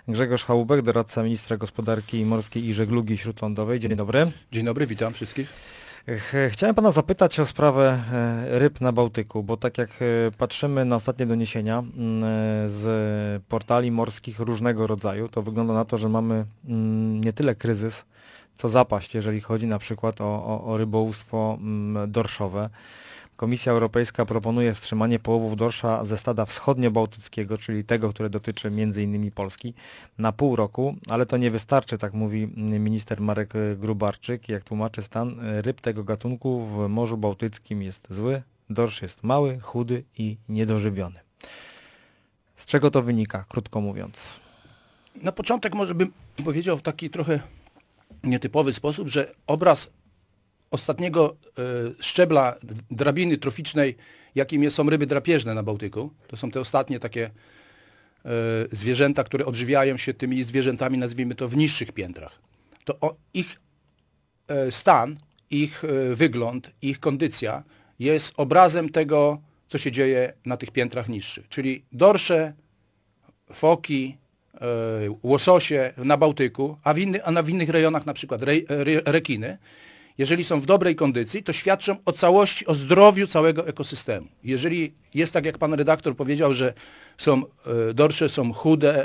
Grzegorz Chałubek, doradca ministra gospodarki morskiej i żeglugi śródlądowej. Dzień dobry. Dzień dobry, witam wszystkich. Chciałem pana zapytać o sprawę ryb na Bałtyku, bo tak jak patrzymy na ostatnie doniesienia z portali morskich różnego rodzaju, to wygląda na to, że mamy nie tyle kryzys, co zapaść, jeżeli chodzi na przykład o rybołówstwo dorszowe. Komisja Europejska proponuje wstrzymanie połowów dorsza ze stada wschodniobałtyckiego, czyli tego, które dotyczy m.in. Polski, na pół roku, ale to nie wystarczy, tak mówi minister Marek Gróbarczyk. Jak tłumaczy stan, ryb tego gatunku w Morzu Bałtyckim jest zły, dorsz jest mały, chudy i niedożywiony. Z czego to wynika, krótko mówiąc? Na początek może bym powiedział w taki trochę nietypowy sposób, że obraz ostatniego szczebla drabiny troficznej, jakim są ryby drapieżne na Bałtyku, to są te ostatnie takie zwierzęta, które odżywiają się tymi zwierzętami, nazwijmy to, w niższych piętrach. To ich stan, ich wygląd, ich kondycja jest obrazem tego, co się dzieje na tych piętrach niższych. Czyli dorsze, foki, łososie na Bałtyku, a w innych rejonach na przykład rekiny, jeżeli są w dobrej kondycji, to świadczą o całości, o zdrowiu całego ekosystemu. Jeżeli jest tak, jak pan redaktor powiedział, że są dorsze są chude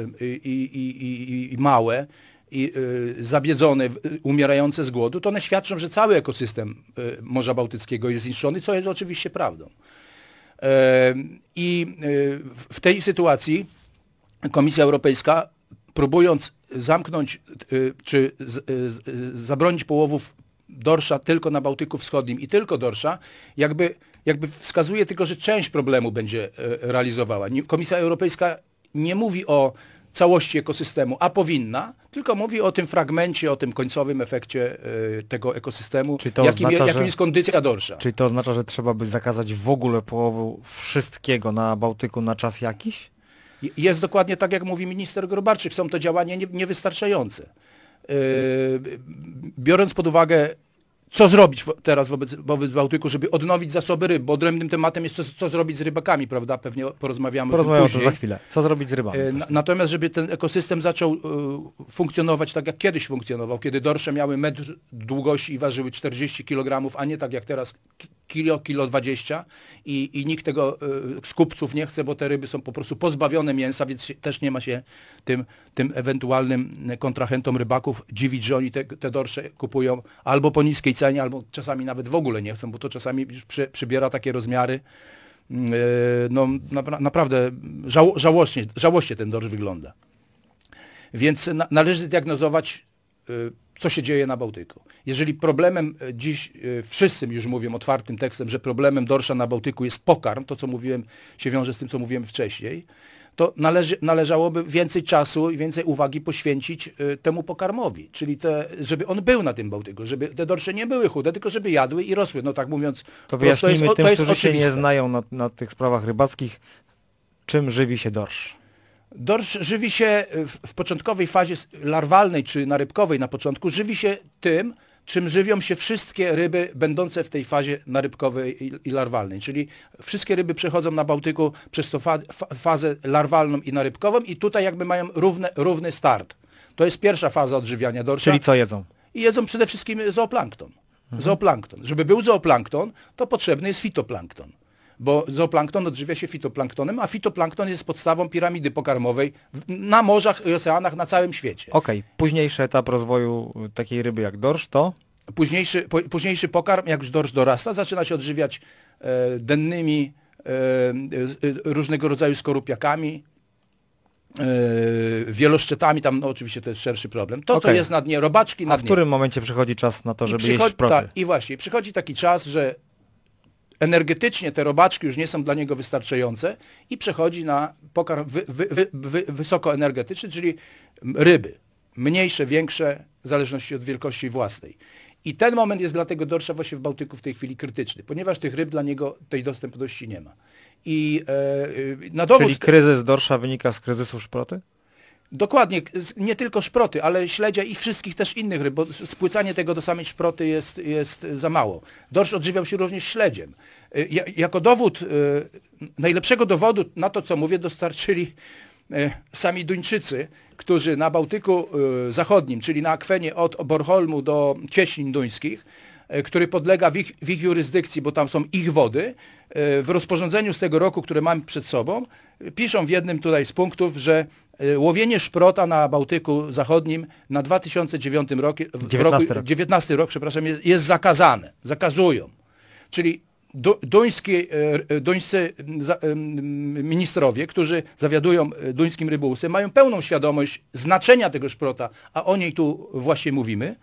i małe, i zabiedzone, umierające z głodu, to one świadczą, że cały ekosystem Morza Bałtyckiego jest zniszczony, co jest oczywiście prawdą. I w tej sytuacji Komisja Europejska, próbując zamknąć czy zabronić połowów dorsza tylko na Bałtyku Wschodnim i tylko dorsza, jakby wskazuje tylko, że część problemu będzie realizowała. Komisja Europejska nie mówi o całości ekosystemu, a powinna, tylko mówi o tym fragmencie, o tym końcowym efekcie tego ekosystemu, jakim jest kondycja dorsza. Czyli to oznacza, że trzeba by zakazać w ogóle połowu wszystkiego na Bałtyku na czas jakiś? Jest dokładnie tak, jak mówi minister Gróbarczyk, są to działania niewystarczające. Biorąc pod uwagę, co zrobić teraz wobec Bałtyku, żeby odnowić zasoby ryb, bo odrębnym tematem jest co zrobić z rybakami, prawda? Pewnie porozmawiamy o tym to za chwilę. Co zrobić z rybami? Natomiast, żeby ten ekosystem zaczął funkcjonować tak, jak kiedyś funkcjonował, kiedy dorsze miały metr długości i ważyły 40 kg, a nie tak jak teraz kilo 20 i nikt tego z kupców nie chce, bo te ryby są po prostu pozbawione mięsa, więc też nie ma się tym ewentualnym kontrahentom rybaków dziwić, że oni te dorsze kupują albo po niskiej cenie, albo czasami nawet w ogóle nie chcą, bo to czasami już przybiera takie rozmiary. No naprawdę żałośnie ten dorsz wygląda. Więc należy zdiagnozować, co się dzieje na Bałtyku. Jeżeli problemem dziś, wszyscy już mówią otwartym tekstem, że problemem dorsza na Bałtyku jest pokarm, to co mówiłem, się wiąże z tym, co mówiłem wcześniej, to należałoby więcej czasu i więcej uwagi poświęcić temu pokarmowi, czyli żeby on był na tym Bałtyku, żeby te dorsze nie były chude, tylko żeby jadły i rosły. No tak mówiąc, to wyjaśnijmy tym, którzy oczywiste. się nie znają na tych sprawach rybackich, czym żywi się dorsz. Dorsz żywi się w początkowej fazie larwalnej czy narybkowej na początku, żywi się tym, czym żywią się wszystkie ryby będące w tej fazie narybkowej i larwalnej. Czyli wszystkie ryby przechodzą na Bałtyku przez tą fazę larwalną i narybkową i tutaj jakby mają równy start. To jest pierwsza faza odżywiania dorsza. Czyli co jedzą? I jedzą przede wszystkim zooplankton. Zooplankton. Żeby był zooplankton, to potrzebny jest fitoplankton. Bo zooplankton odżywia się fitoplanktonem, a fitoplankton jest podstawą piramidy pokarmowej na morzach i oceanach na całym świecie. Okej, późniejszy etap rozwoju takiej ryby jak dorsz to? Późniejszy pokarm, jak już dorsz dorasta, zaczyna się odżywiać dennymi, różnego rodzaju skorupiakami, wieloszczetami, tam no, oczywiście to jest szerszy problem. Co jest na dnie, robaczki na dnie. A w którym momencie przychodzi czas na to, żeby jeść szproty? Tak, i właśnie, przychodzi taki czas, że energetycznie te robaczki już nie są dla niego wystarczające i przechodzi na pokarm wysokoenergetyczny, czyli ryby. Mniejsze, większe, w zależności od wielkości własnej. I ten moment jest dla tego dorsza właśnie w Bałtyku w tej chwili krytyczny, ponieważ tych ryb dla niego tej dostępności nie ma. I na dowód... Czyli kryzys dorsza wynika z kryzysu szproty? Dokładnie, nie tylko szproty, ale śledzia i wszystkich też innych ryb, bo spłycanie tego do samej szproty jest za mało. Dorsz odżywiał się również śledziem. Jako dowód, najlepszego dowodu na to, co mówię, dostarczyli sami Duńczycy, którzy na Bałtyku Zachodnim, czyli na akwenie od Bornholmu do Cieśnin Duńskich, który podlega w ich jurysdykcji, bo tam są ich wody, w rozporządzeniu z tego roku, które mamy przed sobą, piszą w jednym tutaj z punktów, że łowienie szprota na Bałtyku Zachodnim na 2009 rok, 19 rok, przepraszam, jest zakazane. Zakazują. Czyli duńscy ministrowie, którzy zawiadują duńskim rybołówstwem, mają pełną świadomość znaczenia tego szprota, a o niej tu właśnie mówimy.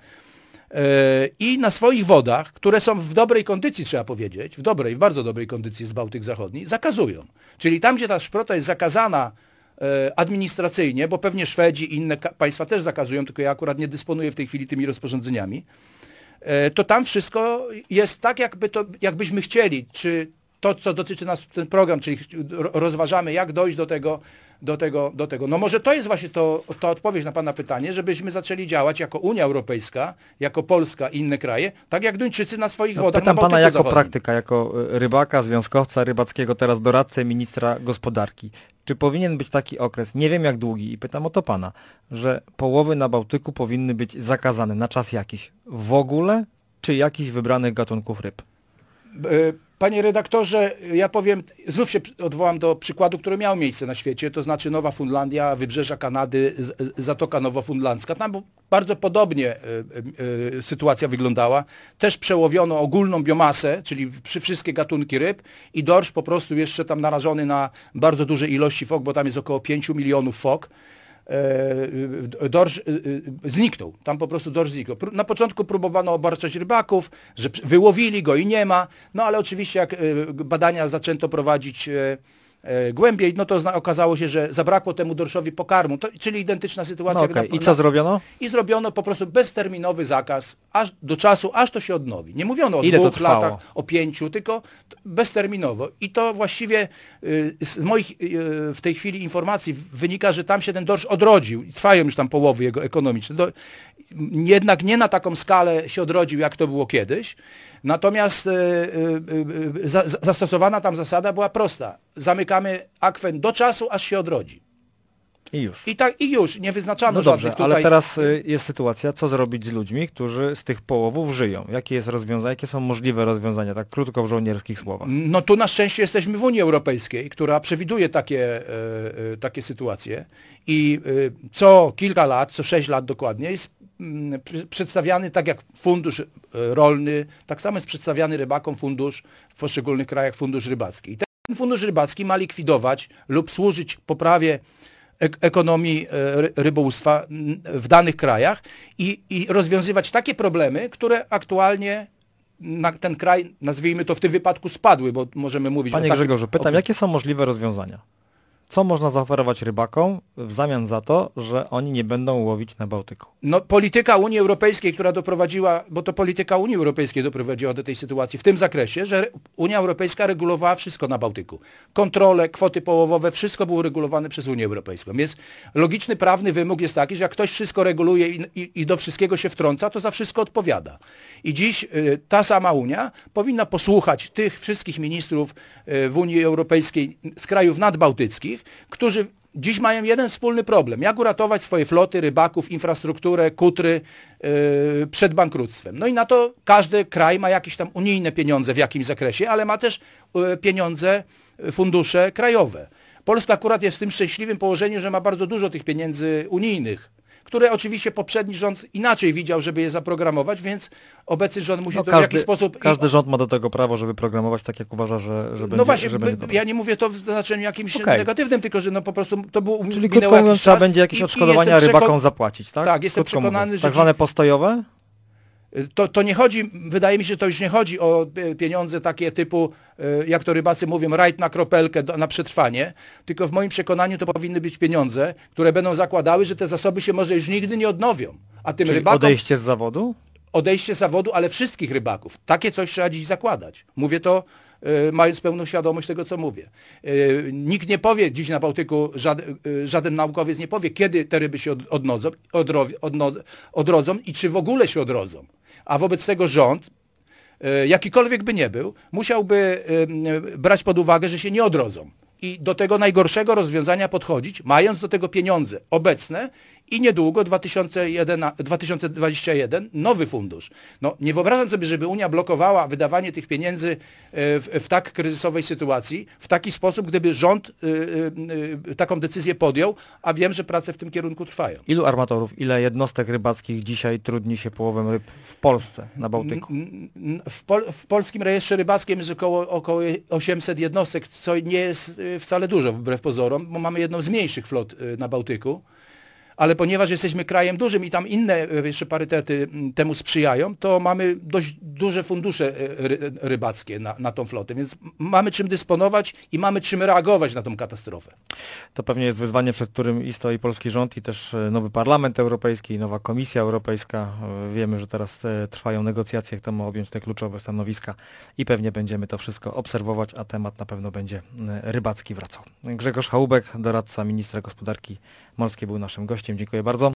I na swoich wodach, które są w dobrej kondycji, trzeba powiedzieć, w bardzo dobrej kondycji z Bałtyk Zachodni, zakazują. Czyli tam, gdzie ta szprota jest zakazana administracyjnie, bo pewnie Szwedzi i inne państwa też zakazują, tylko ja akurat nie dysponuję w tej chwili tymi rozporządzeniami, to tam wszystko jest tak, jakbyśmy chcieli. Czy to, co dotyczy nas ten program, czyli rozważamy, jak dojść do tego. No może to jest właśnie ta odpowiedź na Pana pytanie, żebyśmy zaczęli działać jako Unia Europejska, jako Polska i inne kraje, tak jak Duńczycy na swoich wodach Pytam na Bałtyku Pana jako Zachodnim. praktyka, jako rybaka, związkowca rybackiego, teraz doradcę ministra gospodarki. Czy powinien być taki okres, nie wiem jak długi, i pytam o to Pana, że połowy na Bałtyku powinny być zakazane na czas jakiś w ogóle, czy jakichś wybranych gatunków ryb? Panie redaktorze, ja powiem, znów się odwołam do przykładu, który miał miejsce na świecie, to znaczy Nowa Fundlandia, wybrzeża Kanady, Zatoka Nowofundlandzka. Tam bardzo podobnie sytuacja wyglądała. Też przełowiono ogólną biomasę, czyli wszystkie gatunki ryb i dorsz po prostu jeszcze tam narażony na bardzo duże ilości fok, bo tam jest około 5 milionów fok. Dorsz zniknął, tam po prostu dorsz zniknął. Na początku próbowano obarczać rybaków, że wyłowili go i nie ma, no ale oczywiście jak badania zaczęto prowadzić głębiej, no to okazało się, że zabrakło temu dorszowi pokarmu, czyli identyczna sytuacja. No I co zrobiono? I zrobiono po prostu bezterminowy zakaz aż do czasu, aż to się odnowi. Nie mówiono o Ile to 2 trwało? latach, o 5, tylko bezterminowo. I to właściwie z moich w tej chwili informacji wynika, że tam się ten dorsz odrodził. Trwają już tam połowy jego ekonomiczne. Jednak nie na taką skalę się odrodził, jak to było kiedyś. Natomiast zastosowana tam zasada była prosta. Zamykamy akwen do czasu, aż się odrodzi. I już. I już, nie wyznaczano No dobrze, żadnych tutaj... ale teraz jest sytuacja, co zrobić z ludźmi, którzy z tych połowów żyją? Jakie jest rozwiązanie, jakie są możliwe rozwiązania, tak krótko w żołnierskich słowach? No tu na szczęście jesteśmy w Unii Europejskiej, która przewiduje takie sytuacje i co kilka lat, co 6 lat dokładnie jest przedstawiany tak jak fundusz rolny, tak samo jest przedstawiany rybakom fundusz w poszczególnych krajach fundusz rybacki. I ten fundusz rybacki ma likwidować lub służyć poprawie ekonomii rybołówstwa w danych krajach i rozwiązywać takie problemy, które aktualnie na ten kraj, nazwijmy to w tym wypadku, spadły, bo możemy mówić Panie o takim... Grzegorzu, pytam, jakie są możliwe rozwiązania? Co można zaoferować rybakom w zamian za to, że oni nie będą łowić na Bałtyku? No, polityka Unii Europejskiej, która doprowadziła, bo to polityka Unii Europejskiej doprowadziła do tej sytuacji w tym zakresie, że Unia Europejska regulowała wszystko na Bałtyku. Kontrole, kwoty połowowe, wszystko było regulowane przez Unię Europejską. Więc logiczny, prawny wymóg jest taki, że jak ktoś wszystko reguluje i do wszystkiego się wtrąca, to za wszystko odpowiada. I dziś ta sama Unia powinna posłuchać tych wszystkich ministrów w Unii Europejskiej z krajów nadbałtyckich, którzy dziś mają jeden wspólny problem. Jak uratować swoje floty, rybaków, infrastrukturę, kutry przed bankructwem. No i na to każdy kraj ma jakieś tam unijne pieniądze w jakimś zakresie, ale ma też pieniądze, fundusze krajowe. Polska akurat jest w tym szczęśliwym położeniu, że ma bardzo dużo tych pieniędzy unijnych, które oczywiście poprzedni rząd inaczej widział, żeby je zaprogramować, więc obecny rząd musi to w jakiś sposób... Każdy rząd ma do tego prawo, żeby programować tak, jak uważa, że będzie, no właśnie, że będzie dobre. ja nie mówię to w znaczeniu jakimś Okej. negatywnym, tylko że no po prostu to było... Czyli krótko mówiąc, trzeba będzie jakieś odszkodowania rybakom zapłacić, tak? Tak, jestem Krótko przekonany, mówiąc. że... Tak zwane postojowe? To nie chodzi, wydaje mi się, że to już nie chodzi o pieniądze takie typu, jak to rybacy mówią, rajd na kropelkę na przetrwanie, tylko w moim przekonaniu to powinny być pieniądze, które będą zakładały, że te zasoby się może już nigdy nie odnowią. A tym Czyli rybakom... odejście z zawodu? Odejście z zawodu, ale wszystkich rybaków. Takie coś trzeba dziś zakładać. Mówię to mając pełną świadomość tego, co mówię. Nikt nie powie dziś na Bałtyku, żaden naukowiec nie powie, kiedy te ryby się odrodzą i czy w ogóle się odrodzą. A wobec tego rząd, jakikolwiek by nie był, musiałby brać pod uwagę, że się nie odrodzą. i do tego najgorszego rozwiązania podchodzić, mając do tego pieniądze obecne i niedługo 2021 nowy fundusz. No, nie wyobrażam sobie, żeby Unia blokowała wydawanie tych pieniędzy w tak kryzysowej sytuacji, w taki sposób, gdyby rząd taką decyzję podjął, a wiem, że prace w tym kierunku trwają. Ilu armatorów, ile jednostek rybackich dzisiaj trudni się połowem ryb w Polsce, na Bałtyku? W polskim rejestrze rybackim jest około 800 jednostek, co nie jest wcale dużo wbrew pozorom, bo mamy jedną z mniejszych flot na Bałtyku. Ale ponieważ jesteśmy krajem dużym i tam inne jeszcze parytety temu sprzyjają, to mamy dość duże fundusze rybackie na tą flotę, więc mamy czym dysponować i mamy czym reagować na tą katastrofę. To pewnie jest wyzwanie, przed którym i stoi polski rząd i też nowy Parlament Europejski, nowa Komisja Europejska. Wiemy, że teraz trwają negocjacje, kto ma objąć te kluczowe stanowiska i pewnie będziemy to wszystko obserwować, a temat na pewno będzie rybacki wracał. Grzegorz Chałubek, doradca ministra gospodarki morskiej, był naszym gościem. Dziękuję bardzo.